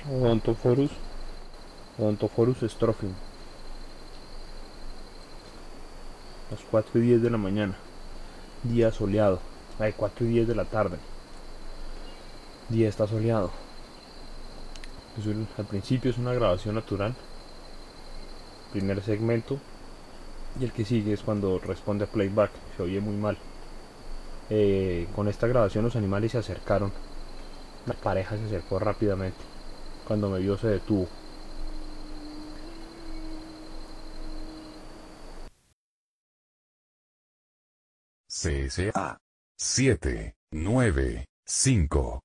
Odontophorus, Odontophorus strophium, las 4:10 de la mañana, día soleado, 4:10 de la tarde, día está soleado. Al principio es una grabación natural, primer segmento, y el que sigue es cuando responde a playback, se oye muy mal. Con esta grabación los animales se acercaron, la pareja se acercó rápidamente, cuando me vio se detuvo. CSA 795